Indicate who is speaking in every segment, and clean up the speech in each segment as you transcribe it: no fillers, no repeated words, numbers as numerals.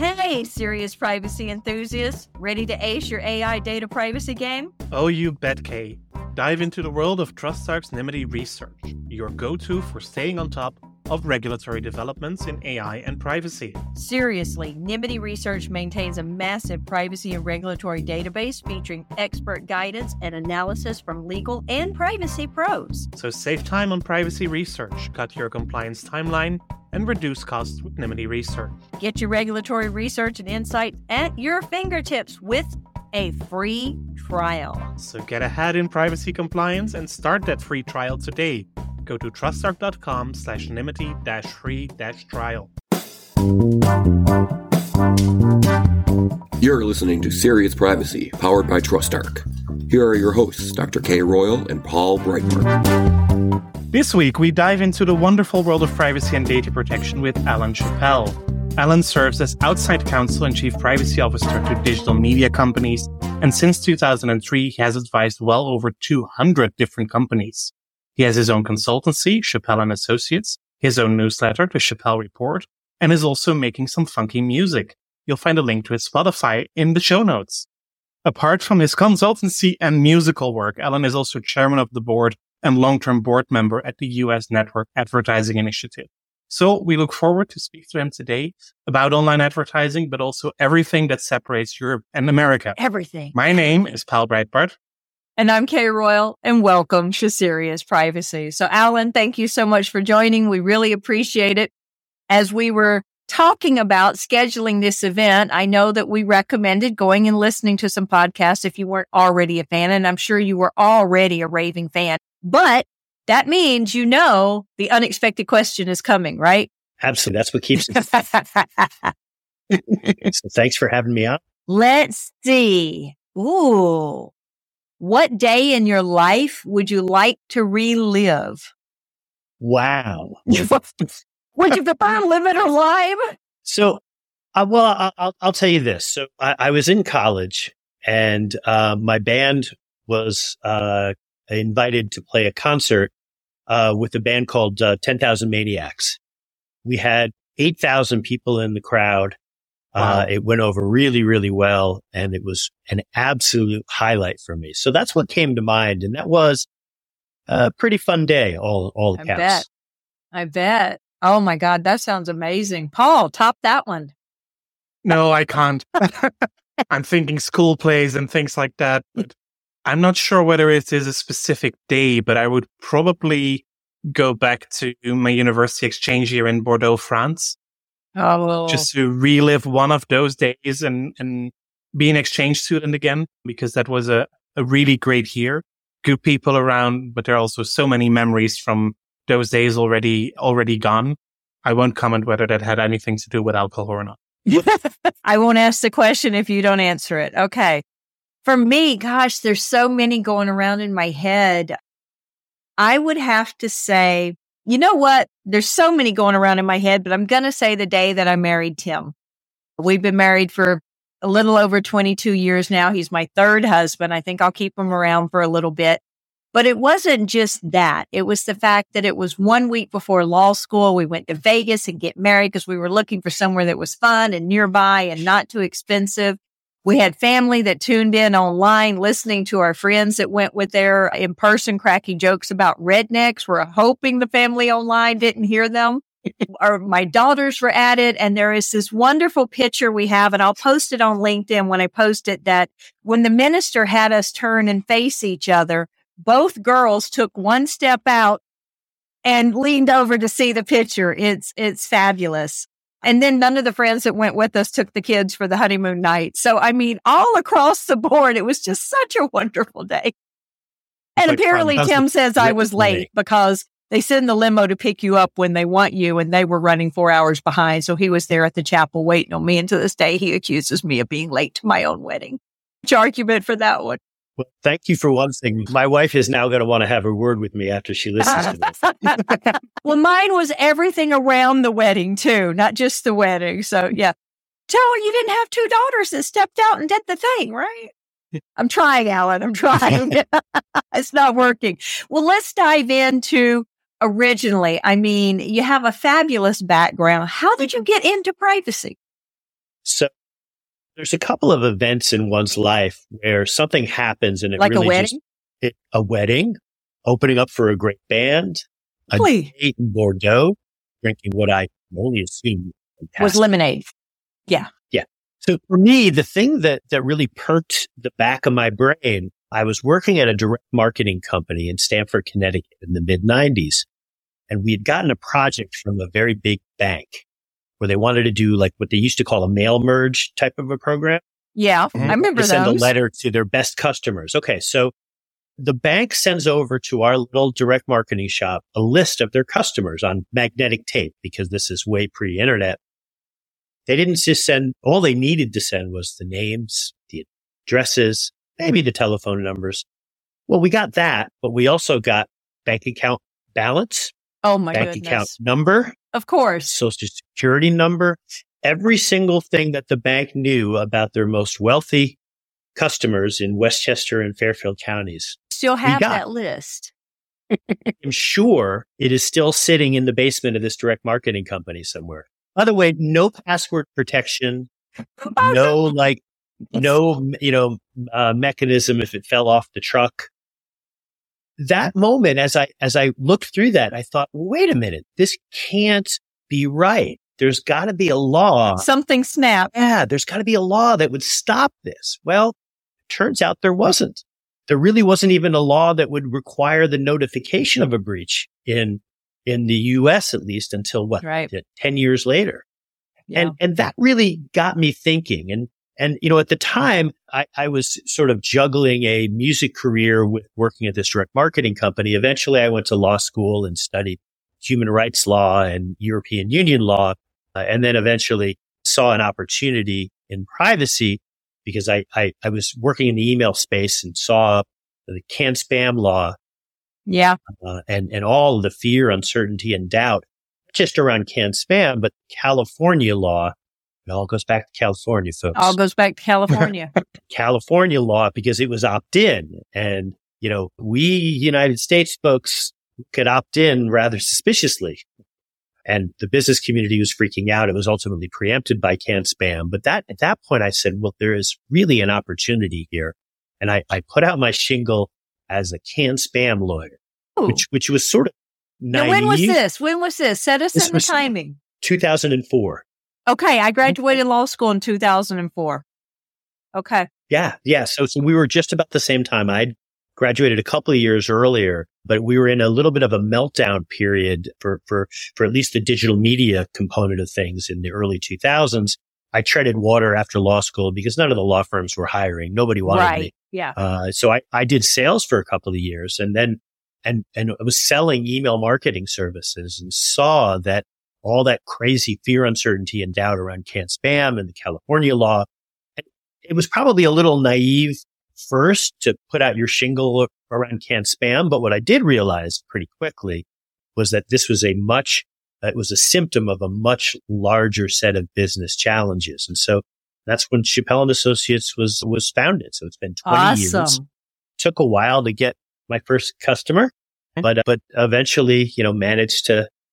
Speaker 1: Hey, serious privacy enthusiasts, ready to ace your AI data privacy game?
Speaker 2: Oh, you bet, Kay. Dive into the world of TrustArc's Nimity Research, your go-to for staying on top of regulatory developments in AI and privacy.
Speaker 1: Seriously, Nimity Research maintains a massive privacy and regulatory database featuring expert guidance and analysis from legal and privacy pros.
Speaker 2: So save time on privacy research, cut your compliance timeline, and reduce costs with Nimity Research.
Speaker 1: Get your regulatory research and insights at your fingertips with a free trial.
Speaker 2: So get ahead in privacy compliance and start that free trial today. Go to trustarc.com/nimity-free-trial.
Speaker 3: You're listening to Serious Privacy, powered by TrustArc. Here are your hosts, Dr. Kay Royal and Paul Breitbart.
Speaker 2: This week, we dive into the wonderful world of privacy and data protection with Alan Chappell. Alan serves as outside counsel and chief privacy officer to digital media companies, and since 2003, he has advised well over 200 different companies. He has his own consultancy, Chappell & Associates, his own newsletter, The Chappell Report, and is also making some funky music. You'll find a link to his Spotify in the show notes. Apart from his consultancy and musical work, Alan is also chairman of the board and long-term board member at the U.S. Network Advertising Initiative. So we look forward to speak to him today about online advertising, but also everything that separates Europe and America.
Speaker 1: Everything.
Speaker 2: My name is Paul Breitbart.
Speaker 1: And I'm Kay Royal, and welcome to Serious Privacy. So, Alan, thank you so much for joining. We really appreciate it. As we were talking about scheduling this event, I know that we recommended going and listening to some podcasts if you weren't already a fan, and I'm sure you were already a raving fan. But that means you know the unexpected question is coming, right?
Speaker 4: Absolutely. That's what keeps it. So thanks for having me on.
Speaker 1: Let's see. Ooh. What day in your life would you like to relive?
Speaker 4: Wow.
Speaker 1: Would you prefer to live it or live?
Speaker 4: So, I'll tell you this. So I was in college and my band was invited to play a concert with a band called 10,000 Maniacs. We had 8,000 people in the crowd. Wow. It went over really, really well, and it was an absolute highlight for me. So that's what came to mind, and that was a pretty fun day, all accounts.
Speaker 1: I bet. Oh, my God, that sounds amazing. Paul, top that one.
Speaker 2: No, I can't. I'm thinking school plays and things like that, but I'm not sure whether it is a specific day, but I would probably go back to my university exchange year in Bordeaux, France.
Speaker 1: Oh,
Speaker 2: just to relive one of those days and be an exchange student again, because that was a really great year. Good people around, but there are also so many memories from those days already gone. I won't comment whether that had anything to do with alcohol or not.
Speaker 1: I won't ask the question if you don't answer it. Okay. For me, gosh, there's so many going around in my head. I would have to say, you know what? There's so many going around in my head, but I'm going to say the day that I married Tim. We've been married for a little over 22 years now. He's my third husband. I think I'll keep him around for a little bit. But it wasn't just that. It was the fact that it was 1 week before law school. We went to Vegas and get married because we were looking for somewhere that was fun and nearby and not too expensive. We had family that tuned in online, listening to our friends that went with their in person, cracking jokes about rednecks. We're hoping the family online didn't hear them. My daughters were at it. And there is this wonderful picture we have, and I'll post it on LinkedIn when I post it, that when the minister had us turn and face each other, both girls took one step out and leaned over to see the picture. It's fabulous. And then none of the friends that went with us took the kids for the honeymoon night. So, I mean, all across the board, it was just such a wonderful day. And apparently Tim says I was late because they send the limo to pick you up when they want you, and they were running 4 hours behind. So he was there at the chapel waiting on me. And to this day, he accuses me of being late to my own wedding. Which argument for that one?
Speaker 4: Well, thank you for one thing. My wife is now going to want to have a word with me after she listens to this.
Speaker 1: Well, mine was everything around the wedding, too, not just the wedding. So, yeah. Tell her you didn't have two daughters that stepped out and did the thing, right? I'm trying, Alan. I'm trying. It's not working. Well, let's dive into originally. I mean, you have a fabulous background. How did you get into privacy?
Speaker 4: So there's a couple of events in one's life where something happens and it
Speaker 1: like
Speaker 4: really
Speaker 1: a wedding?
Speaker 4: A wedding, opening up for a great band, a date in Bordeaux, drinking what I only assumed
Speaker 1: was lemonade. Yeah.
Speaker 4: Yeah. So for me, the thing that really perked the back of my brain, I was working at a direct marketing company in Stamford, Connecticut in the mid-90s. And we had gotten a project from a very big bank where they wanted to do like what they used to call a mail merge type of a program.
Speaker 1: Yeah, I remember those.
Speaker 4: Send a letter to their best customers. Okay, so the bank sends over to our little direct marketing shop a list of their customers on magnetic tape because this is way pre-internet. They didn't just send, all they needed to send was the names, the addresses, maybe the telephone numbers. Well, we got that, but we also got bank account balance.
Speaker 1: Oh my
Speaker 4: bank
Speaker 1: goodness.
Speaker 4: Account number.
Speaker 1: Of course.
Speaker 4: Social security number. Every single thing that the bank knew about their most wealthy customers in Westchester and Fairfield counties.
Speaker 1: Still have that list.
Speaker 4: I'm sure it is still sitting in the basement of this direct marketing company somewhere. By the way, no password protection, no mechanism if it fell off the truck. That moment, as I looked through that, I thought, wait a minute, this can't be right. There's got to be a law.
Speaker 1: Something snapped.
Speaker 4: Yeah, there's got to be a law that would stop this. Well, turns out there wasn't. There really wasn't even a law that would require the notification of a breach in the U.S. at least until 10 years later.
Speaker 1: Yeah.
Speaker 4: And that really got me thinking. And at the time I was sort of juggling a music career with working at this direct marketing company. Eventually I went to law school and studied human rights law and European Union law. And then eventually saw an opportunity in privacy because I was working in the email space and saw the CAN-SPAM law.
Speaker 1: Yeah.
Speaker 4: And all the fear, uncertainty, and doubt, not just around CAN-SPAM, but California law. It all goes back to California, folks.
Speaker 1: All goes back to California.
Speaker 4: California law, because it was opt-in. And, we United States folks could opt in rather suspiciously. And the business community was freaking out. It was ultimately preempted by CAN-SPAM. But at that point, I said, well, there is really an opportunity here. And I put out my shingle as a CAN-SPAM lawyer, which was sort of naive.
Speaker 1: Now, when was this? Set us in the timing.
Speaker 4: 2004.
Speaker 1: Okay. I graduated law school in 2004. Okay.
Speaker 4: Yeah. So we were just about the same time. I'd graduated a couple of years earlier, but we were in a little bit of a meltdown period for at least the digital media component of things in the early 2000s. I treaded water after law school because none of the law firms were hiring. Nobody wanted me.
Speaker 1: Yeah.
Speaker 4: So I did sales for a couple of years and then, and I was selling email marketing services and saw that all that crazy fear, uncertainty, and doubt around CAN-SPAM and the California law. And it was probably a little naive first to put out your shingle around CAN-SPAM. But what I did realize pretty quickly was that this was it was a symptom of a much larger set of business challenges. And so that's when Chappell and Associates was founded. So it's been 20 years. Took a while to get my first customer, but eventually, managed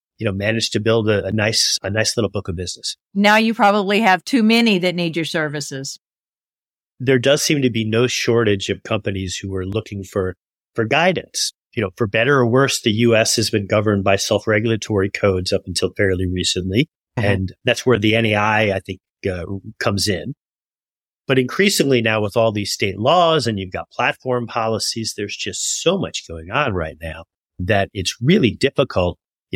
Speaker 4: to build a nice little book of business.
Speaker 1: Now you probably have too many that need your services.
Speaker 4: There does seem to be no shortage of companies who are looking for guidance. For better or worse, the U.S. has been governed by self-regulatory codes up until fairly recently. Mm-hmm. And that's where the NAI, I think, comes in. But increasingly now with all these state laws and you've got platform policies, there's just so much going on right now that it's really difficult.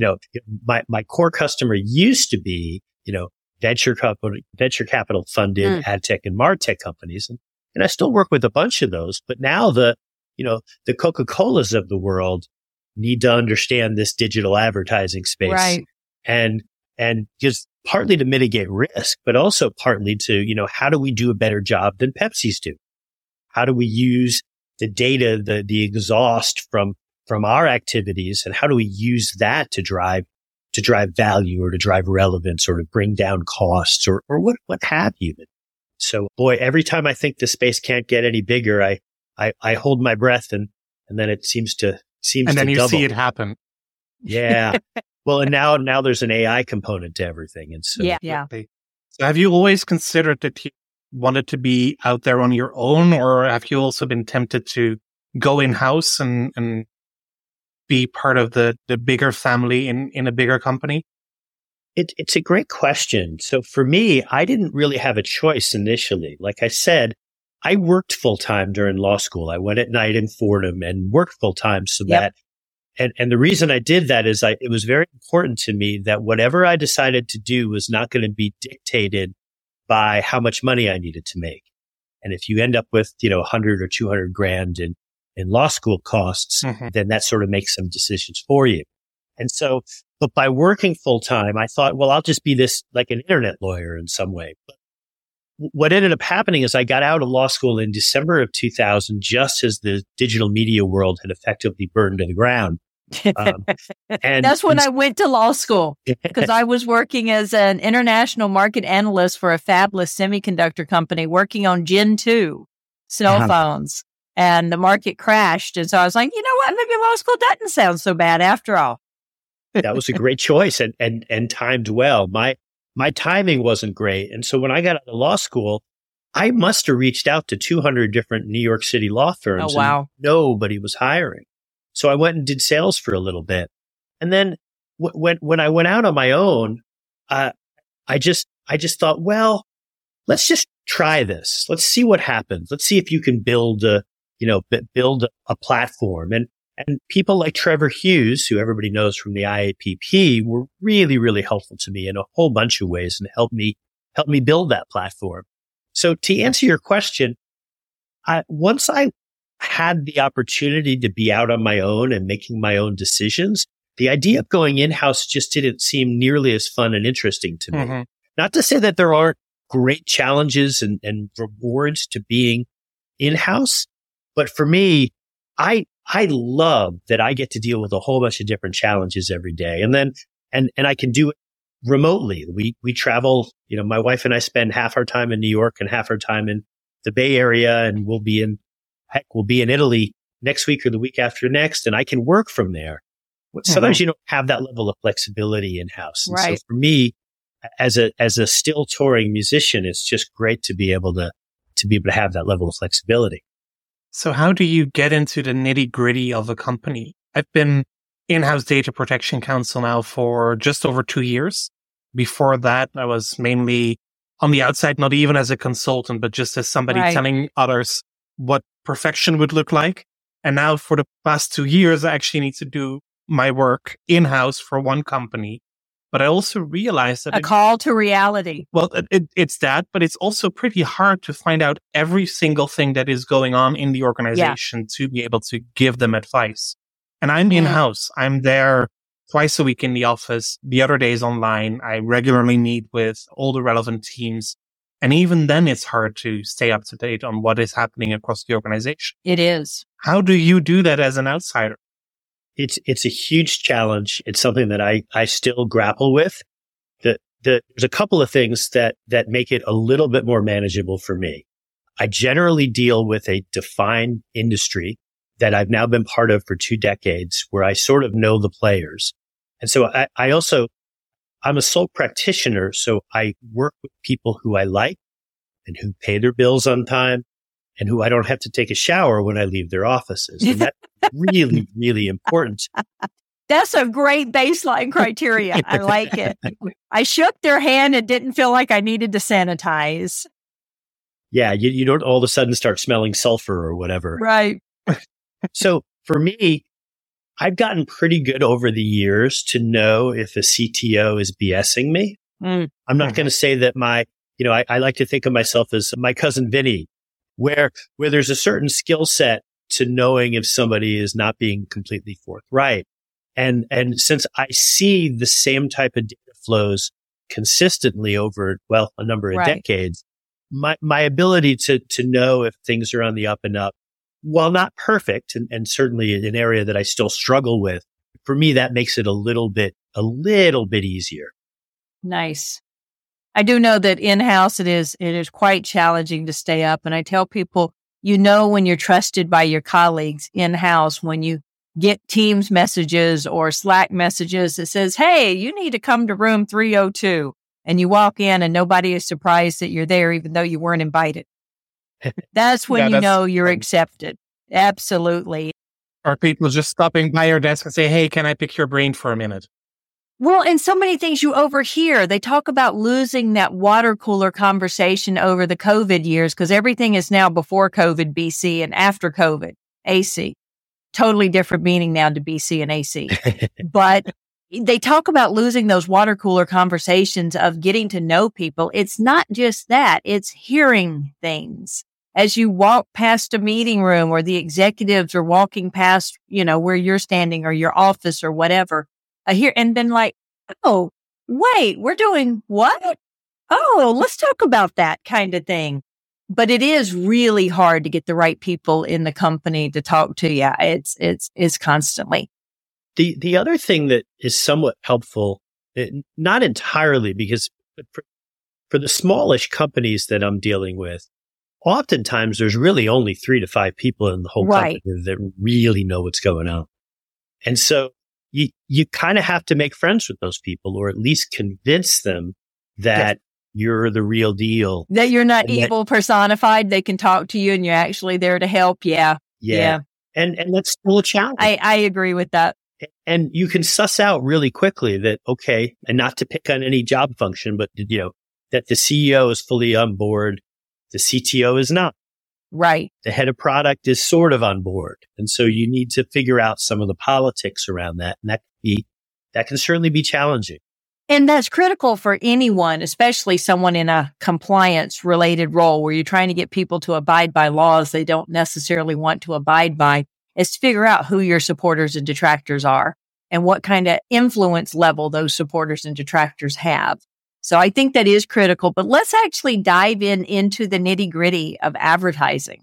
Speaker 4: My core customer used to be, venture capital funded ad tech and MarTech companies. And I still work with a bunch of those, but now the Coca-Colas of the world need to understand this digital advertising space.
Speaker 1: Right.
Speaker 4: And just partly to mitigate risk, but also partly to, how do we do a better job than Pepsi's do? How do we use the data, the exhaust from our activities, and how do we use that to drive value or to drive relevance or to bring down costs or what have you? So boy, every time I think the space can't get any bigger, I hold my breath and then it seems to
Speaker 2: and then you
Speaker 4: double.
Speaker 2: see it happen.
Speaker 4: Yeah. Well, and now there's an AI component to everything. And so,
Speaker 1: yeah.
Speaker 2: So have you always considered that you wanted to be out there on your own, or have you also been tempted to go in-house and be part of the bigger family in a bigger company?
Speaker 4: It's a great question. So for me, I didn't really have a choice initially. Like I said, I worked full time during law school. I went at night in Fordham and worked full time so that, and the reason I did that is it was very important to me that whatever I decided to do was not going to be dictated by how much money I needed to make. And if you end up with, 100 or 200 grand in law school costs, then that sort of makes some decisions for you. And so, but by working full time, I thought, well, I'll just be this like an internet lawyer in some way. But what ended up happening is I got out of law school in December of 2000, just as the digital media world had effectively burned to the ground.
Speaker 1: And that's when I went to law school, because I was working as an international market analyst for a fabless semiconductor company working on Gen 2 cell phones, and the market crashed. And so I was like, you know what? Maybe law school doesn't sound so bad after all.
Speaker 4: That was a great choice and timed well. My timing wasn't great. And so when I got out of law school, I must have reached out to 200 different New York City law firms.
Speaker 1: Oh, wow.
Speaker 4: And nobody was hiring. So I went and did sales for a little bit. And then when I went out on my own, I just thought, well, let's just try this. Let's see what happens. Let's see if you can build a platform. And people like Trevor Hughes, who everybody knows from the IAPP, were really, really helpful to me in a whole bunch of ways and helped me build that platform. So to answer your question, once I had the opportunity to be out on my own and making my own decisions, the idea of going in-house just didn't seem nearly as fun and interesting to me. Not to say that there aren't great challenges and rewards to being in-house, but for me, I love that I get to deal with a whole bunch of different challenges every day. And then, and I can do it remotely. We travel, my wife and I spend half our time in New York and half our time in the Bay Area, and we'll be in Italy next week or the week after next. And I can work from there. Sometimes you don't have that level of flexibility in-house. And
Speaker 1: right.
Speaker 4: So for me, as a still touring musician, it's just great to be able to have that level of flexibility.
Speaker 2: So how do you get into the nitty-gritty of a company? I've been in-house data protection counsel now for just over 2 years. Before that, I was mainly on the outside, not even as a consultant, but just as somebody telling others what perfection would look like. And now for the past 2 years, I actually need to do my work in-house for one company. But I also realized that
Speaker 1: a call to reality.
Speaker 2: Well, it's that, but it's also pretty hard to find out every single thing that is going on in the organization to be able to give them advice. And I'm in-house. I'm there twice a week in the office, the other days online. I regularly meet with all the relevant teams. And even then, it's hard to stay up to date on what is happening across the organization.
Speaker 1: It is.
Speaker 2: How do you do that as an outsider?
Speaker 4: It's a huge challenge. It's something that I still grapple with. There's a couple of things that make it a little bit more manageable for me. I generally deal with a defined industry that I've now been part of for 2 decades, where I sort of know the players. And so I'm a sole practitioner. So I work with people who I like and who pay their bills on time and who I don't have to take a shower when I leave their offices. And that's really, really important.
Speaker 1: That's a great baseline criteria. I like it. I shook their hand and didn't feel like I needed to sanitize.
Speaker 4: Yeah, you don't all of a sudden start smelling sulfur or whatever.
Speaker 1: Right.
Speaker 4: So for me, I've gotten pretty good over the years to know if a CTO is BSing me. I'm not going to say that I like to think of myself as my cousin Vinny, where there's a certain skill set to knowing if somebody is not being completely forthright. And since I see the same type of data flows consistently over, a number of decades, my ability to know if things are on the up and up, while not perfect and certainly an area that I still struggle with, for me, that makes it a little bit easier.
Speaker 1: Nice. I do know that in-house it is quite challenging to stay up. And I tell people, when you're trusted by your colleagues in-house, when you get Teams messages or Slack messages that says, hey, you need to come to room 302. and you walk in and nobody is surprised that you're there, even though you weren't invited. That's when you know you're accepted. Absolutely.
Speaker 2: Or people just stopping by your desk and say, hey, can I pick your brain for a minute?
Speaker 1: Well, and so many things you overhear. They talk about losing that water cooler conversation over the COVID years because everything is now before COVID BC and after COVID AC. Totally different meaning now to BC and AC. But they talk about losing those water cooler conversations of getting to know people. It's not just that. It's hearing things. As you walk past a meeting room or the executives are walking past, where you're standing or your office or whatever, I hear and then like, oh, wait, we're doing what? Oh, let's talk about that kind of thing. But it is really hard to get the right people in the company to talk to you. It's constantly.
Speaker 4: The other thing that is somewhat helpful, not entirely, because for the smallish companies that I'm dealing with, oftentimes there's really only 3 to 5 people in the whole company that really know what's going on. And so you kind of have to make friends with those people, or at least convince them that you're the real deal. That
Speaker 1: you're not evil personified. They can talk to you and you're actually there to help. Yeah.
Speaker 4: And that's still a challenge.
Speaker 1: I agree with that.
Speaker 4: And you can suss out really quickly that, okay, and not to pick on any job function, but that the CEO is fully on board. The CTO is not.
Speaker 1: Right.
Speaker 4: The head of product is sort of on board. And so you need to figure out some of the politics around that. And that can certainly be challenging.
Speaker 1: And that's critical for anyone, especially someone in a compliance related role where you're trying to get people to abide by laws they don't necessarily want to abide by, is to figure out who your supporters and detractors are and what kind of influence level those supporters and detractors have. So I think that is critical, but let's actually dive into the nitty gritty of advertising.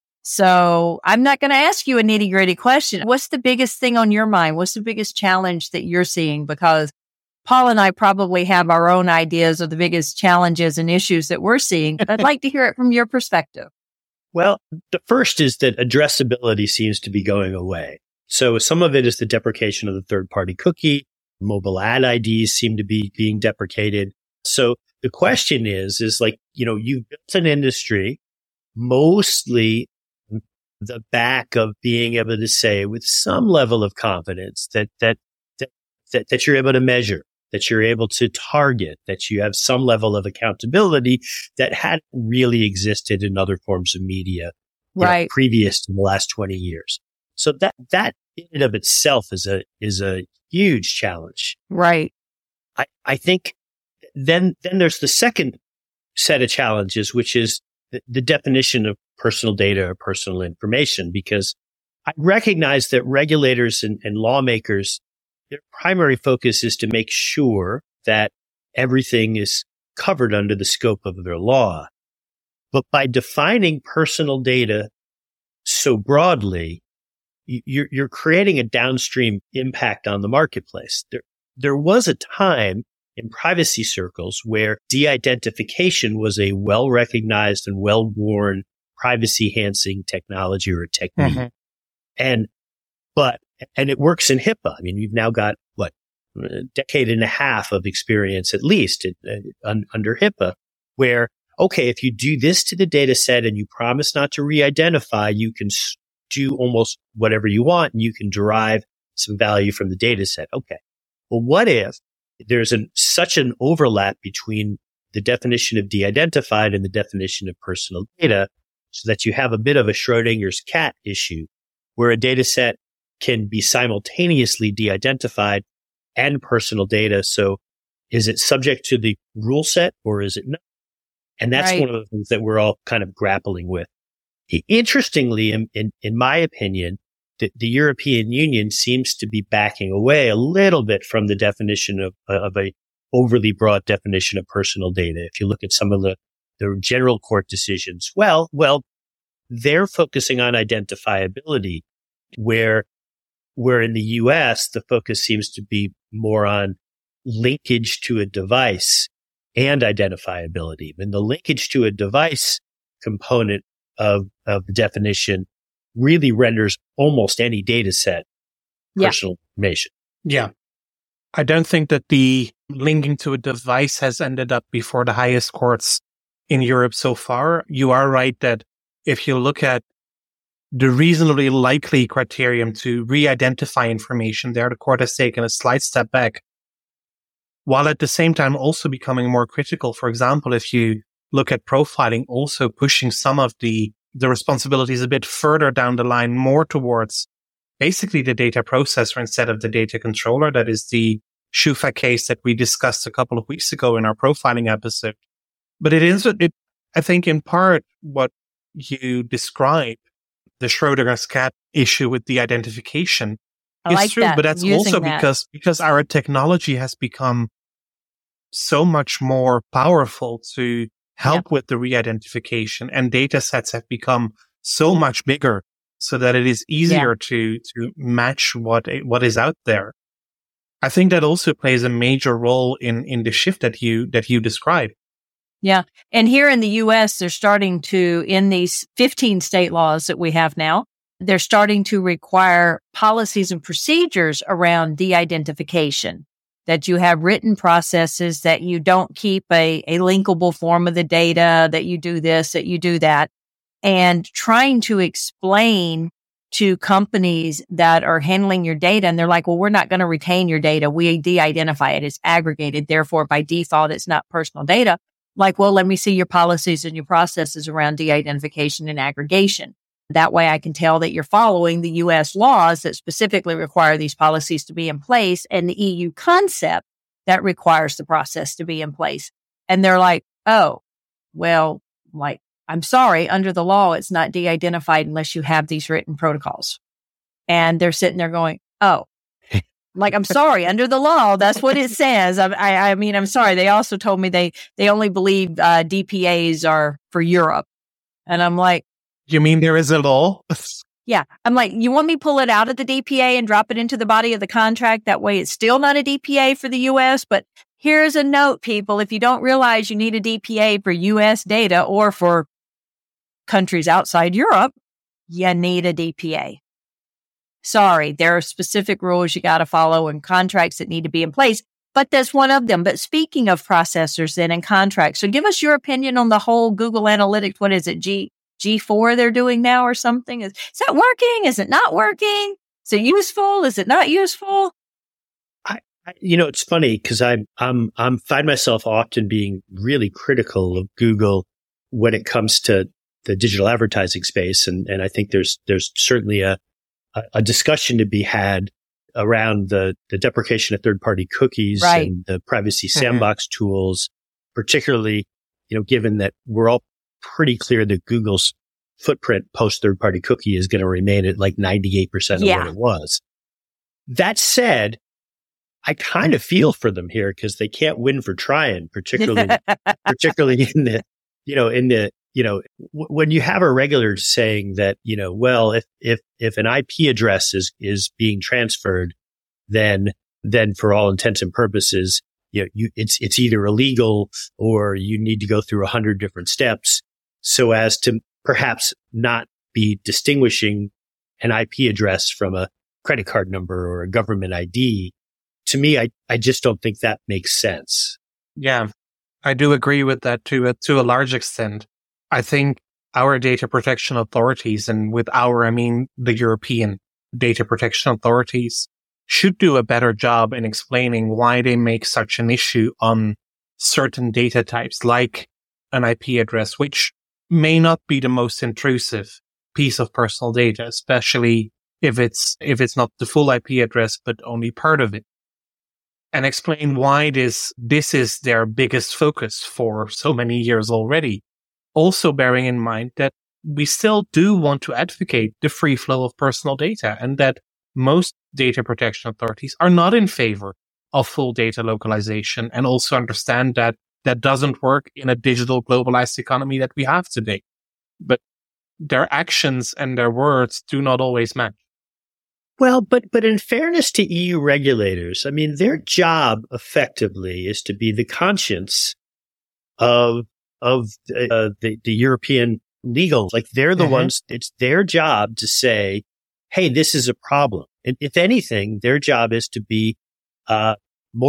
Speaker 1: So I'm not going to ask you a nitty gritty question. What's the biggest thing on your mind? What's the biggest challenge that you're seeing? Because Paul and I probably have our own ideas of the biggest challenges and issues that we're seeing, but I'd like to hear it from your perspective.
Speaker 4: Well, the first is that addressability seems to be going away. So some of it is the deprecation of the third-party cookie. Mobile ad IDs seem to be being deprecated. So the question is like, you've built an industry, mostly the back of being able to say with some level of confidence that you're able to measure, that you're able to target, that you have some level of accountability that hadn't really existed in other forms of media previous to the last 20 years. So that in and of itself is a huge challenge.
Speaker 1: Right.
Speaker 4: I think then there's the second set of challenges, which is the definition of personal data or personal information, because I recognize that regulators and lawmakers, their primary focus is to make sure that everything is covered under the scope of their law. But by defining personal data so broadly, you're creating a downstream impact on the marketplace. There was a time in privacy circles where de-identification was a well-recognized and well-worn privacy-enhancing technology or technique. Mm-hmm. And it works in HIPAA. I mean, you've now got, a decade and a half of experience at least under HIPAA, where, okay, if you do this to the data set and you promise not to re-identify, you can do almost whatever you want and you can derive some value from the data set. Okay. Well, what if there's such an overlap between the definition of de-identified and the definition of personal data so that you have a bit of a Schrodinger's cat issue where a data set can be simultaneously de-identified and personal data. So is it subject to the rule set or is it not? And that's one of the things that we're all kind of grappling with. Interestingly, in my opinion, the European Union seems to be backing away a little bit from the definition of a overly broad definition of personal data. If you look at some of the general court decisions, well, they're focusing on identifiability, where in the US, the focus seems to be more on linkage to a device and identifiability. And the linkage to a device component of the definition really renders almost any data set personal information.
Speaker 2: Yeah. I don't think that the linking to a device has ended up before the highest courts in Europe so far. You are right that if you look at the reasonably likely criterion to re-identify information there, the court has taken a slight step back, while at the same time also becoming more critical. For example, if you look at profiling, also pushing some of the responsibilities a bit further down the line, more towards basically the data processor instead of the data controller. That is the Shufa case that we discussed a couple of weeks ago in our profiling episode. But I think in part what you describe, the Schrodinger's cat issue with the identification, is true. But that's also because our technology has become so much more powerful to help with the re-identification, and data sets have become so much bigger so that it is easier to match what is out there. I think that also plays a major role in the shift that you described.
Speaker 1: Yeah. And here in the U.S., they're starting to, in these 15 state laws that we have now, they're starting to require policies and procedures around de-identification, that you have written processes, that you don't keep a linkable form of the data, that you do this, that you do that, and trying to explain to companies that are handling your data. And they're like, well, we're not going to retain your data. We de-identify it. It's aggregated. Therefore, by default, it's not personal data. Like, well, let me see your policies and your processes around de-identification and aggregation. That way I can tell that you're following the U.S. laws that specifically require these policies to be in place and the EU concept that requires the process to be in place. And they're like, oh, well, like, I'm sorry, under the law, it's not de-identified unless you have these written protocols. And they're sitting there going, oh, like, I'm sorry, under the law, that's what it says. I mean, I'm sorry. They also told me they only believe DPAs are for Europe. And I'm like,
Speaker 2: you mean there is a law?
Speaker 1: Yeah. I'm like, you want me to pull it out of the DPA and drop it into the body of the contract? That way it's still not a DPA for the U.S. But here's a note, people. If you don't realize you need a DPA for U.S. data or for countries outside Europe, you need a DPA. Sorry, there are specific rules you got to follow and contracts that need to be in place, but that's one of them. But speaking of processors then and contracts, so give us your opinion on the whole Google Analytics. What is it, G4 they're doing now or something? Is that working? Is it not working? Is it useful? Is it not useful?
Speaker 4: It's funny because I find myself often being really critical of Google when it comes to the digital advertising space, and I think there's certainly a discussion to be had around the deprecation of third-party cookies and the privacy sandbox tools, particularly, given that we're all pretty clear that Google's footprint post third-party cookie is going to remain at like 98% of what it was. That said, I kind of feel for them here because they can't win for trying, particularly when you have a regulator saying that, well, if an IP address is being transferred, then for all intents and purposes, it's either illegal or you need to go through 100 different steps so as to perhaps not be distinguishing an IP address from a credit card number or a government ID. To me, I just don't think that makes sense.
Speaker 2: Yeah, I do agree with that to a large extent. I think our data protection authorities, and with I mean the European data protection authorities, should do a better job in explaining why they make such an issue on certain data types, like an IP address, which may not be the most intrusive piece of personal data, especially if it's not the full IP address, but only part of it. And explain why this is their biggest focus for so many years already. Also bearing in mind that we still do want to advocate the free flow of personal data, and that most data protection authorities are not in favor of full data localization, and also understand that that doesn't work in a digital globalized economy that we have today. But their actions and their words do not always match.
Speaker 4: Well, but in fairness to EU regulators, I mean, their job effectively is to be the conscience of the European legal. Like, they're the ones, it's their job to say, hey, this is a problem. And if anything, their job is to be more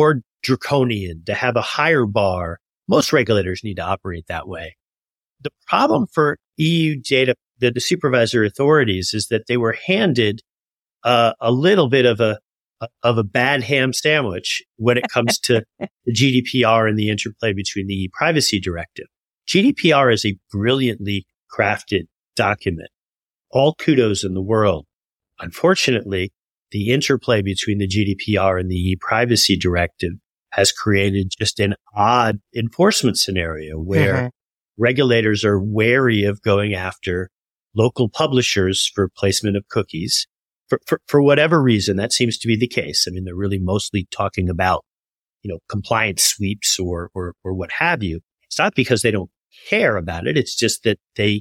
Speaker 4: draconian, to have a higher bar. Most regulators need to operate that way. The problem for EU data, the supervisory authorities, is that they were handed a little bit of a bad ham sandwich when it comes to the GDPR and the interplay between the e-privacy directive. GDPR is a brilliantly crafted document. All kudos in the world. Unfortunately, the interplay between the GDPR and the e-privacy directive has created just an odd enforcement scenario where regulators are wary of going after local publishers for placement of cookies. For whatever reason, that seems to be the case. I mean, they're really mostly talking about, compliance sweeps or what have you. It's not because they don't care about it. It's just that they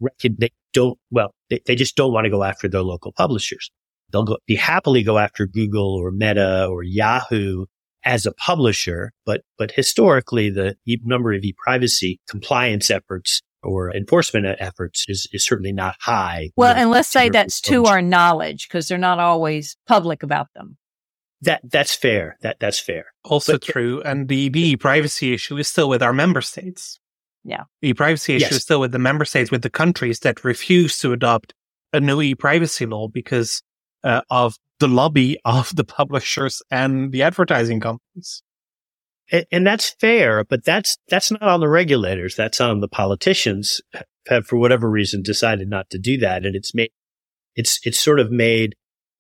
Speaker 4: just don't want to go after their local publishers. They'll happily go after Google or Meta or Yahoo as a publisher, but historically the number of e-privacy compliance efforts or enforcement efforts is certainly not high.
Speaker 1: Well, and let's say that's to our knowledge, because they're not always public about them.
Speaker 4: That's fair. That's fair.
Speaker 2: Also true. And the e-privacy issue is still with our member states.
Speaker 1: Yeah.
Speaker 2: The e-privacy issue is still with the member states, with the countries that refuse to adopt a new e-privacy law because of the lobby of the publishers and the advertising companies.
Speaker 4: And that's fair, but that's not on the regulators. That's on the politicians have, for whatever reason, decided not to do that. And it's made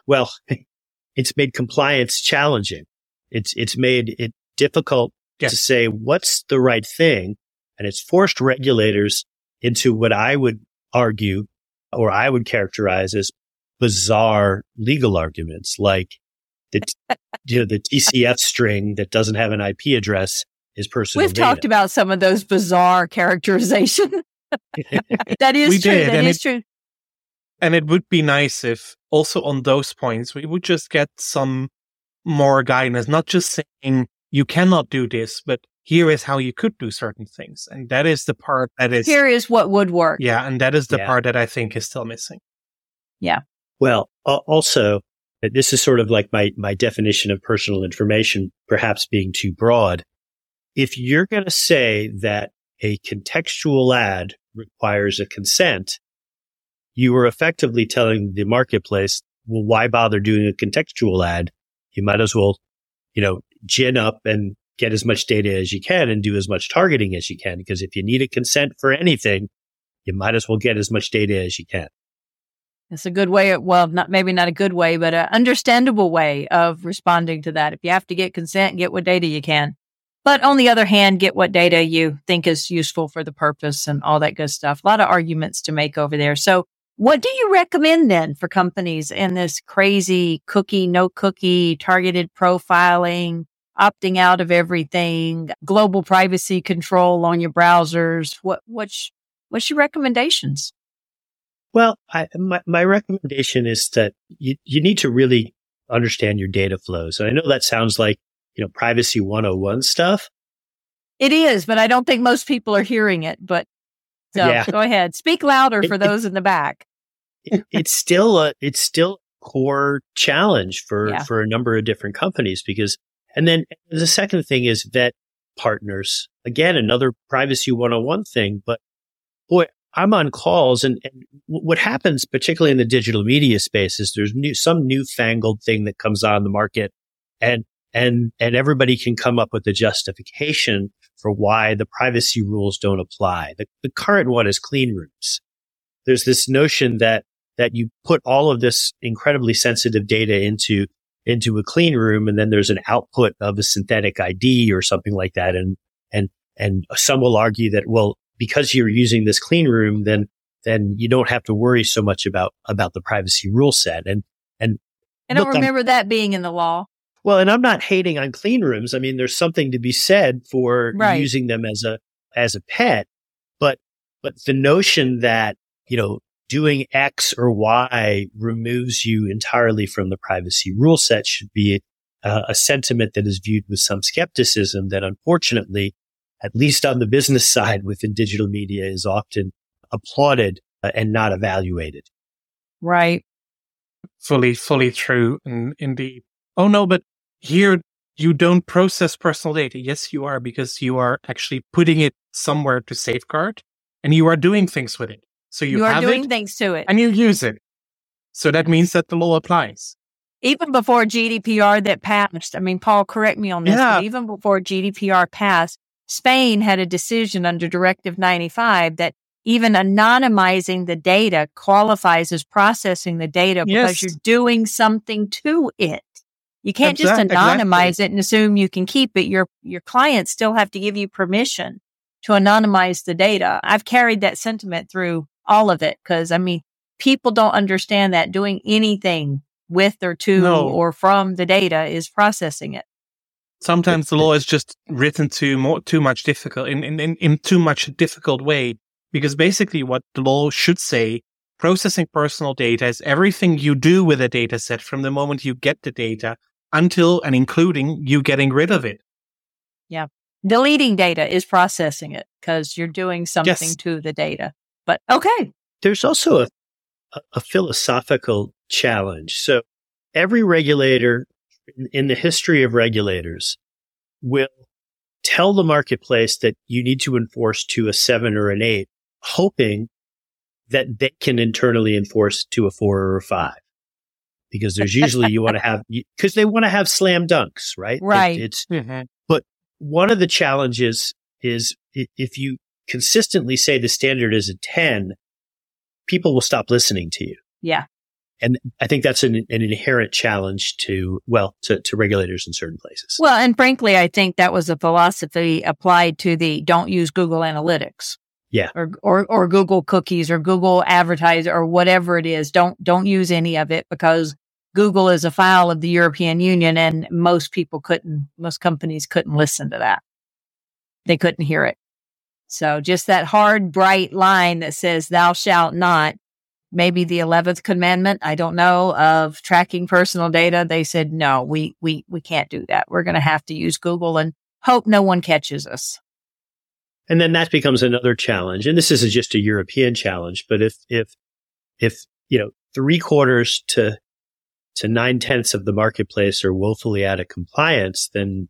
Speaker 4: compliance challenging. It's made it difficult to say what's the right thing. And it's forced regulators into what I would argue, or I would characterize as bizarre legal arguments, like the TCF string that doesn't have an IP address is personal
Speaker 1: We've
Speaker 4: data.
Speaker 1: talked about some of those bizarre characterization. That is true. That is true.
Speaker 2: And it would be nice if also on those points, we would just get some more guidance, not just saying you cannot do this, but here is how you could do certain things. And that is the part that is...
Speaker 1: Here is what would work.
Speaker 2: Yeah, and that is the part that I think is still missing.
Speaker 1: Yeah.
Speaker 4: Well, also, this is sort of like my definition of personal information, perhaps being too broad. If you're going to say that a contextual ad requires a consent, you are effectively telling the marketplace, well, why bother doing a contextual ad? You might as well, gin up and get as much data as you can and do as much targeting as you can. Because if you need a consent for anything, you might as well get as much data as you can.
Speaker 1: It's a good way. Maybe not a good way, but an understandable way of responding to that. If you have to get consent, get what data you can. But on the other hand, get what data you think is useful for the purpose and all that good stuff. A lot of arguments to make over there. So what do you recommend then for companies in this crazy cookie, no cookie, targeted profiling, opting out of everything, global privacy control on your browsers? What's your recommendations?
Speaker 4: Well, my recommendation is that you need to really understand your data flows. And I know that sounds like, privacy 101 stuff.
Speaker 1: It is, but I don't think most people are hearing it. But go ahead. Speak louder for those in the back.
Speaker 4: It's still a core challenge for a number of different companies and then the second thing is vet partners. Again, another privacy 101 thing, but boy, I'm on calls and what happens, particularly in the digital media space, is there's some newfangled thing that comes on the market and everybody can come up with a justification for why the privacy rules don't apply. The current one is clean rooms. There's this notion that you put all of this incredibly sensitive data into a clean room and then there's an output of a synthetic ID or something like that. And some will argue that, well, because you're using this clean room, then you don't have to worry so much about the privacy rule set. And
Speaker 1: I don't remember that being in the law.
Speaker 4: Well, and I'm not hating on clean rooms. I mean, there's something to be said for using them as a pet, but the notion that, doing X or Y removes you entirely from the privacy rule set should be a sentiment that is viewed with some skepticism that unfortunately, at least on the business side within digital media, is often applauded and not evaluated.
Speaker 1: Right.
Speaker 2: Fully true. And indeed. Oh no, but here you don't process personal data. Yes, you are, because you are actually putting it somewhere to safeguard, and you are doing things with it. So you
Speaker 1: are
Speaker 2: have
Speaker 1: doing
Speaker 2: it
Speaker 1: things to it.
Speaker 2: and you use it. So that means that the law applies.
Speaker 1: Even before GDPR that passed, I mean, Paul, correct me on this, but even before GDPR passed, Spain had a decision under Directive 95 that even anonymizing the data qualifies as processing the data because you're doing something to it. You can't just anonymize it and assume you can keep it. Your clients still have to give you permission to anonymize the data. I've carried that sentiment through all of it because, I mean, people don't understand that doing anything with or to or from the data is processing it.
Speaker 2: Sometimes the law is just written too much difficult in too much difficult way, because basically what the law should say, processing personal data is everything you do with a data set from the moment you get the data until and including you getting rid of it.
Speaker 1: Yeah. Deleting data is processing it because you're doing something to the data. But okay.
Speaker 4: There's also a philosophical challenge. So every regulator in the history of regulators will tell the marketplace that you need to enforce to a 7 or an 8, hoping that they can internally enforce to a 4 or a 5. Because there's usually because they want to have slam dunks, right?
Speaker 1: Right.
Speaker 4: But one of the challenges is if you consistently say the standard is a 10, people will stop listening to you.
Speaker 1: Yeah.
Speaker 4: And I think that's an inherent challenge to regulators in certain places.
Speaker 1: Well, and frankly, I think that was a philosophy applied to the don't use Google Analytics.
Speaker 4: Yeah.
Speaker 1: Or Google cookies or Google Advertiser or whatever it is. Don't use any of it because Google is a file of the European Union and most companies couldn't listen to that. They couldn't hear it. So just that hard, bright line that says thou shalt not, maybe the 11th commandment, I don't know, of tracking personal data. They said, no, we can't do that. We're going to have to use Google and hope no one catches us.
Speaker 4: And then that becomes another challenge. And this is just a European challenge. But if 3/4 to 9/10 of the marketplace are woefully out of compliance, then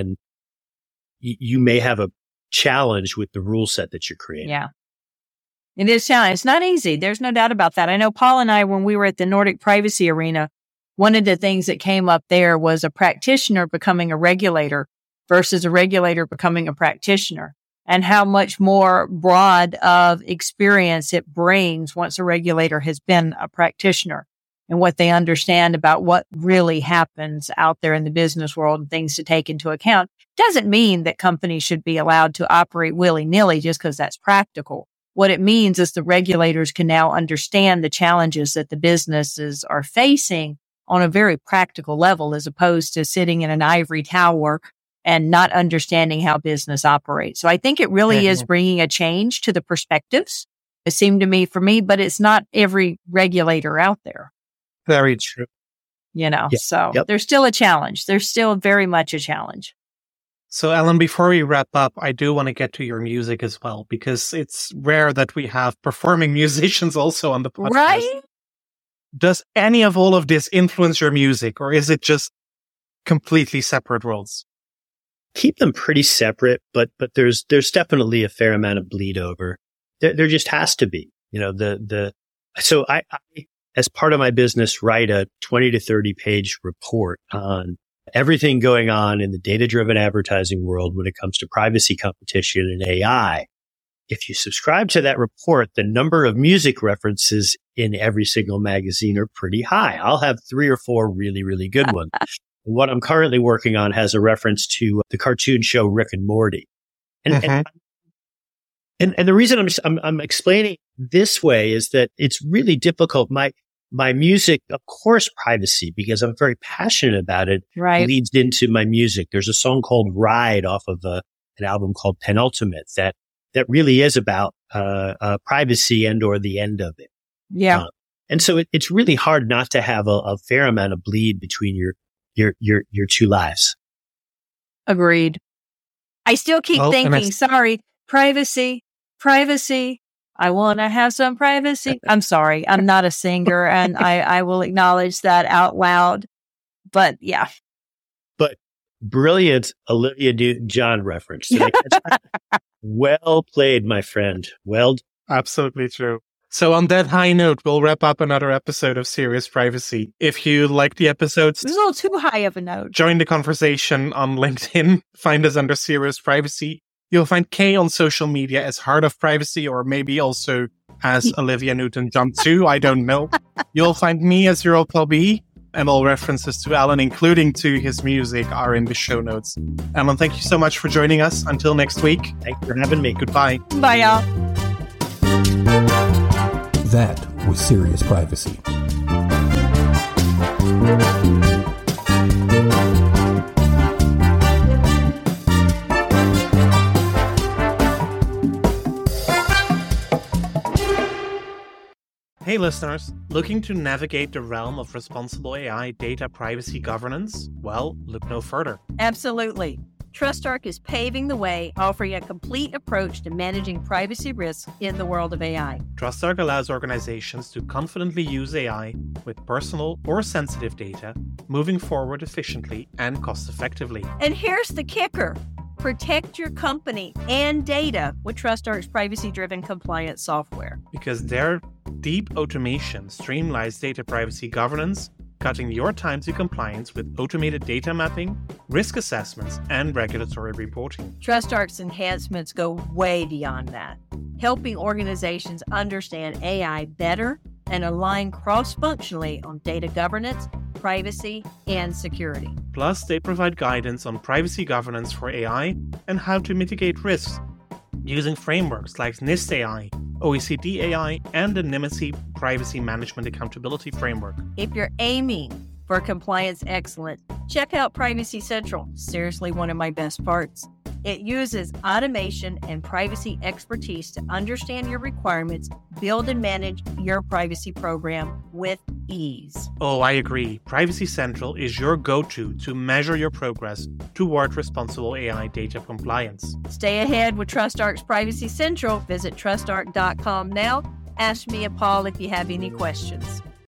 Speaker 4: you may have a challenge with the rule set that you're creating.
Speaker 1: Yeah. It is challenging. It's not easy. There's no doubt about that. I know Paul and I, when we were at the Nordic Privacy Arena, one of the things that came up there was a practitioner becoming a regulator versus a regulator becoming a practitioner, and how much more broad of experience it brings once a regulator has been a practitioner and what they understand about what really happens out there in the business world and things to take into account. Doesn't mean that companies should be allowed to operate willy-nilly just because that's practical. What it means is the regulators can now understand the challenges that the businesses are facing on a very practical level, as opposed to sitting in an ivory tower and not understanding how business operates. So I think it really is bringing a change to the perspectives. It seemed to me, for me, but it's not every regulator out there.
Speaker 2: Very true.
Speaker 1: There's still a challenge. There's still very much a challenge.
Speaker 2: So, Ellen, before we wrap up, I do want to get to your music as well, because it's rare that we have performing musicians also on the podcast.
Speaker 1: Right?
Speaker 2: Does any of all of this influence your music, or is it just completely separate worlds?
Speaker 4: Keep them pretty separate, but there's definitely a fair amount of bleed over. There just has to be, so I, as part of my business, write a 20 to 30 page report on everything going on in the data-driven advertising world when it comes to privacy, competition, and AI. If you subscribe to that report, the number of music references in every single magazine are pretty high. I'll have 3 or 4 really, really good ones. What I'm currently working on has a reference to the cartoon show Rick and Morty. And the reason I'm explaining this way is that it's really difficult. My music, of course, privacy, because I'm very passionate about it, leads into my music. There's a song called Ride off of an album called Penultimate that really is about privacy and or the end of it.
Speaker 1: Yeah.
Speaker 4: And so it's really hard not to have a fair amount of bleed between your two lives.
Speaker 1: Agreed. I still keep thinking, privacy. I want to have some privacy. I'm sorry. I'm not a singer, and I will acknowledge that out loud. But yeah.
Speaker 4: But brilliant Olivia Newton-John reference. Did I catch that? Well played, my friend. Well done.
Speaker 2: Absolutely true. So on that high note, we'll wrap up another episode of Serious Privacy. If you like the episodes,
Speaker 1: It was a little too high of a note.
Speaker 2: join the conversation on LinkedIn. Find us under Serious Privacy. You'll find Kay on social media as Heart of Privacy, or maybe also as Olivia Newton-John too. I don't know. You'll find me as Europol, and all references to Alan, including to his music, are in the show notes. Alan, thank you so much for joining us. Until next week.
Speaker 4: Thanks for having me.
Speaker 2: Goodbye.
Speaker 1: Bye, y'all.
Speaker 3: That was Serious Privacy.
Speaker 2: Hey listeners, looking to navigate the realm of responsible AI data privacy governance? Well, look no further.
Speaker 1: Absolutely. TrustArc is paving the way, offering a complete approach to managing privacy risks in the world of AI.
Speaker 2: TrustArc allows organizations to confidently use AI with personal or sensitive data, moving forward efficiently and cost-effectively.
Speaker 1: And here's the kicker. Protect your company and data with TrustArc's privacy-driven compliance software.
Speaker 2: Because their deep automation streamlines data privacy governance, cutting your time to compliance with automated data mapping, risk assessments, and regulatory reporting.
Speaker 1: TrustArc's enhancements go way beyond that, helping organizations understand AI better and align cross-functionally on data governance, privacy, and security.
Speaker 2: Plus, they provide guidance on privacy governance for AI and how to mitigate risks using frameworks like NIST AI, OECD AI, and the NIMC Privacy Management Accountability Framework.
Speaker 1: If you're aiming for compliance excellence, check out Privacy Central. Seriously, one of my best parts. It uses automation and privacy expertise to understand your requirements, build and manage your privacy program with ease.
Speaker 2: Oh, I agree. Privacy Central is your go-to to measure your progress toward responsible AI data compliance.
Speaker 1: Stay ahead with TrustArc's Privacy Central. Visit trustarc.com now. Ask me and Paul if you have any questions.